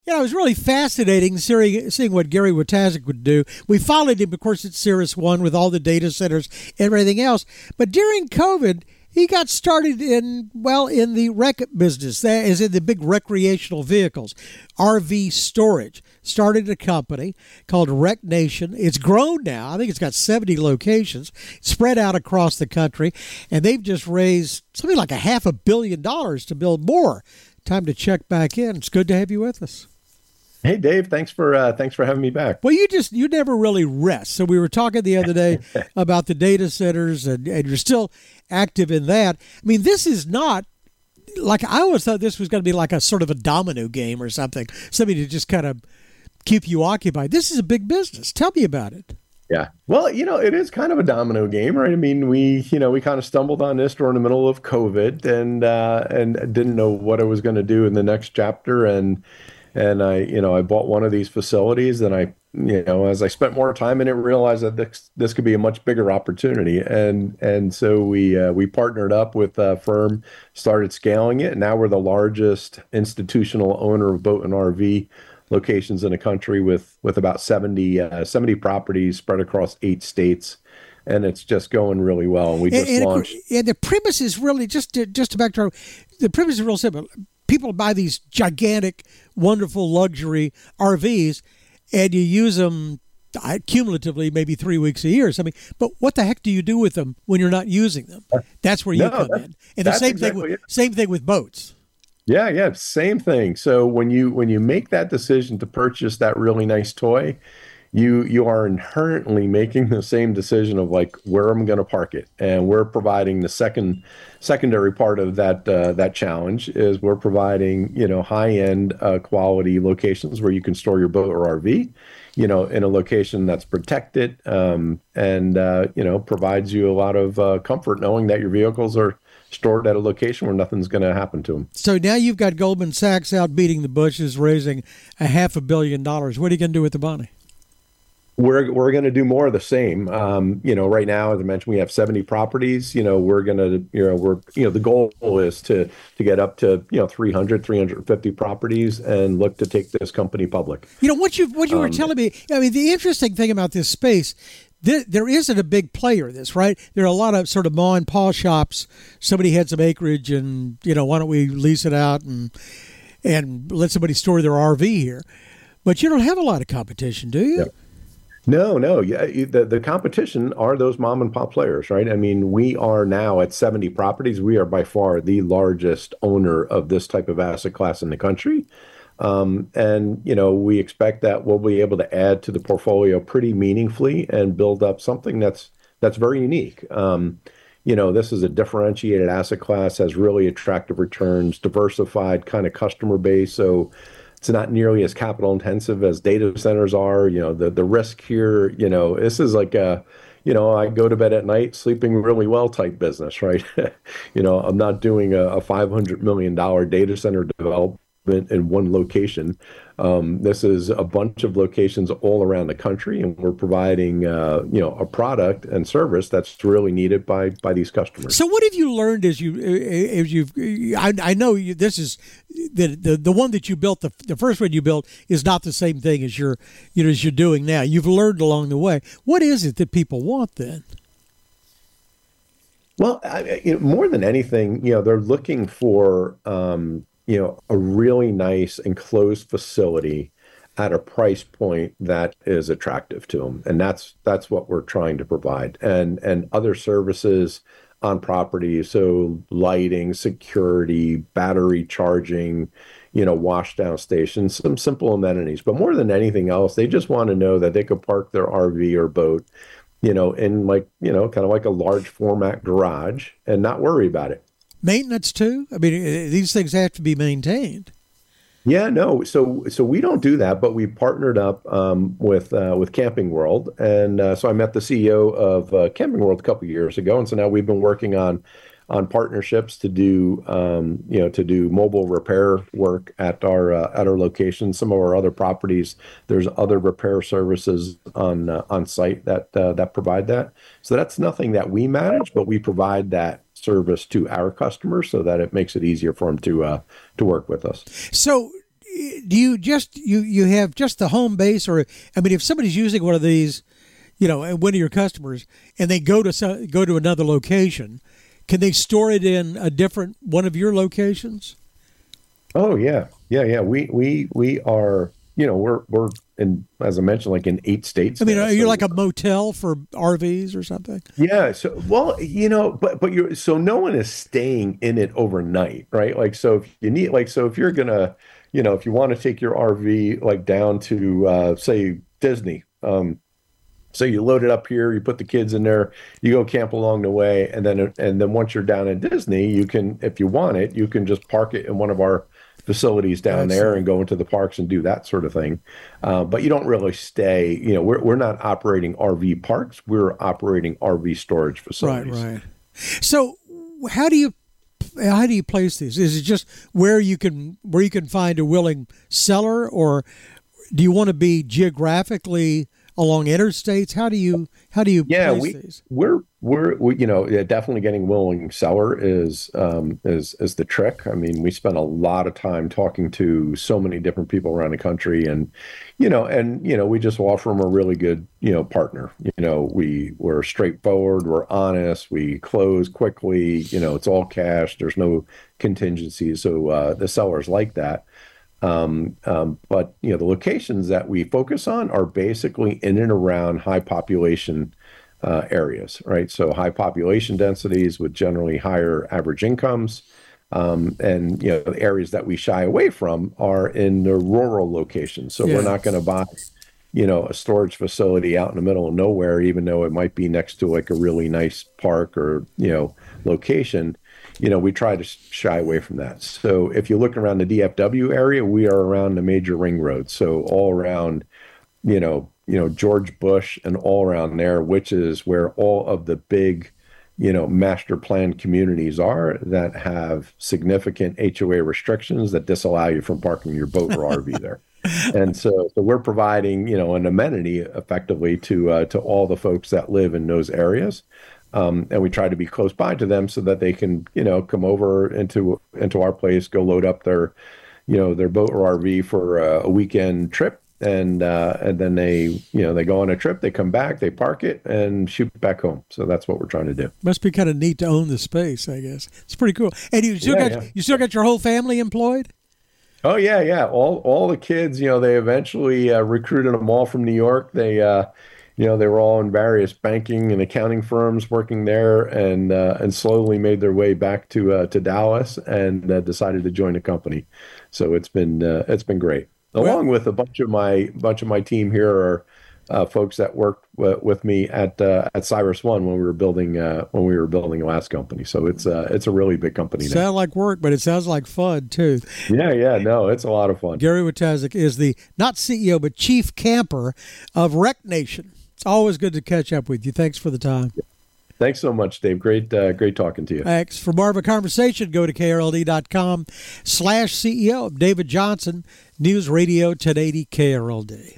Yeah, it was really fascinating seeing what Gary Watazik would do. We followed him, of course, at Cirrus One with all the data centers and everything else. But during COVID, he got started in the rec business, that is in the big recreational vehicles, RV storage. Started a company called Rec Nation. It's grown now. I think it's got 70 locations spread out across the country, and they've just raised something like $500 million to build more. Time to check back in. It's good to have you with us. Hey Dave, thanks for having me back. Well, you never really rest. So we were talking the other day about the data centers, and you're still active in that. I mean, this is not like, I always thought this was going to be like a sort of a domino game or something to just kind of keep you occupied. This is a big business. Tell me about it. Yeah. Well, it is kind of a domino game, right? I mean, we kind of stumbled on this during the middle of COVID and didn't know what I was going to do in the next chapter. And I bought one of these facilities, and as I spent more time in it, realized that this could be a much bigger opportunity. And so we partnered up with a firm, started scaling it. And now we're the largest institutional owner of boat and RV locations in the country with about 70 properties spread across 8 states. And it's just going really well. And we just launched. And the premise is really, just to backtrack, the premise is real simple. People buy these gigantic, wonderful luxury RVs, and you use them cumulatively maybe 3 weeks a year or something. But what the heck do you do with them when you're not using them? That's where you come in. And the same thing with boats. Yeah, same thing. So when you make that decision to purchase that really nice toy, you are inherently making the same decision of like, where am I going to park it? And we're providing the secondary part of that challenge is we're providing, high-end quality locations where you can store your boat or RV, in a location that's protected, and provides you a lot of comfort knowing that your vehicles are stored at a location where nothing's going to happen to them. So now you've got Goldman Sachs out beating the bushes, raising $500 million. What are you going to do with the money? We're going to do more of the same. Right now, as I mentioned, we have 70 properties. We're going to, the goal is to get up to 350 properties and look to take this company public. What you were telling me. I mean, the interesting thing about this space, there isn't a big player in this, right? There are a lot of sort of ma and pa shops. Somebody had some acreage, and why don't we lease it out and let somebody store their RV here? But you don't have a lot of competition, do you? Yep. No. Yeah, the competition are those mom and pop players, right? I mean, we are now at 70 properties. We are by far the largest owner of this type of asset class in the country. We expect that we'll be able to add to the portfolio pretty meaningfully and build up something that's very unique. This is a differentiated asset class, has really attractive returns, diversified kind of customer base. So it's not nearly as capital intensive as data centers are. The risk here, this is like I go to bed at night sleeping really well type business, right? I'm not doing a $500 million data center development in one location. This is a bunch of locations all around the country, and we're providing a product and service that's really needed by these customers. So what have you learned as you've I know this is the one that you built, the first one you built is not the same thing as you're doing now. You've learned along the way. What is it that people want then? Well, more than anything, they're looking for a really nice enclosed facility at a price point that is attractive to them. And that's what we're trying to provide. And other services on property, so lighting, security, battery charging, wash down stations, some simple amenities. But more than anything else, they just want to know that they could park their RV or boat, in kind of like a large format garage and not worry about it. Maintenance too? I mean, these things have to be maintained. Yeah, no. So we don't do that, but we partnered up with Camping World, and so I met the CEO of Camping World a couple of years ago, and so now we've been working on partnerships to do mobile repair work at our location. Some of our other properties, there's other repair services on site that provide that. So that's nothing that we manage, but we provide that service to our customers so that it makes it easier for them to work with us. So do you just you have just the home base, or I mean, if somebody's using one of these, and one of your customers, and they go to another location, can they store it in a different one of your locations? Oh yeah. We are, we're in, as I mentioned, like in 8 states. I mean, now, you're so like a motel for RVs or something. yeah. So, well, but you're, so no one is staying in it overnight, right? Like, so if you need, like, so if you're gonna, if you want to take your RV like down to, say, Disney, so you load it up here, you put the kids in there, you go camp along the way, and then once you're down in Disney, you can, if you want it, you can just park it in one of our facilities down there and go into the parks and do that sort of thing. But you don't really stay, we're not operating RV parks, we're operating RV storage facilities. Right. So how do you place these? Is it just where you can find a willing seller, or do you want to be geographically along interstates? How do you place these? We're definitely getting willing seller is the trick. I mean, we spend a lot of time talking to so many different people around the country, and we just offer them a really good partner. We're straightforward, we're honest, we close quickly. It's all cash. There's no contingencies, so the sellers like that. But the locations that we focus on are basically in and around high population areas, right? So high population densities with generally higher average incomes, and the areas that we shy away from are in the rural locations. So we're not going to buy a storage facility out in the middle of nowhere, even though it might be next to like a really nice park or location. We try to shy away from that. So if you look around the DFW area, we are around the major ring roads. So all around, George Bush and all around there, which is where all of the big, master planned communities are that have significant HOA restrictions that disallow you from parking your boat or RV there. And so we're providing, an amenity effectively to all the folks that live in those areas. And we try to be close by to them so that they can, come over into our place, go load up their boat or RV for a weekend trip, and then they go on a trip, they come back, they park it, and shoot back home. So that's what we're trying to do. Must be kind of neat to own the space, I guess. It's pretty cool. And you still got your whole family employed? Oh yeah. All the kids, they eventually recruited them all from New York. They they were all in various banking and accounting firms working there, and slowly made their way back to Dallas and decided to join the company. So it's been great. Along with a bunch of my team here are folks that worked with me at CyrusOne when we were building the last company. So it's a really big company now. Sounds like work, but it sounds like fun too. Yeah, no, it's a lot of fun. Gary Wojtaszek is the not CEO but chief camper of Rec Nation. It's always good to catch up with you. Thanks for the time. Thanks so much, Dave. Great talking to you. Thanks. For more of a conversation, go to krld.com/CEO. David Johnson, News Radio 1080 KRLD.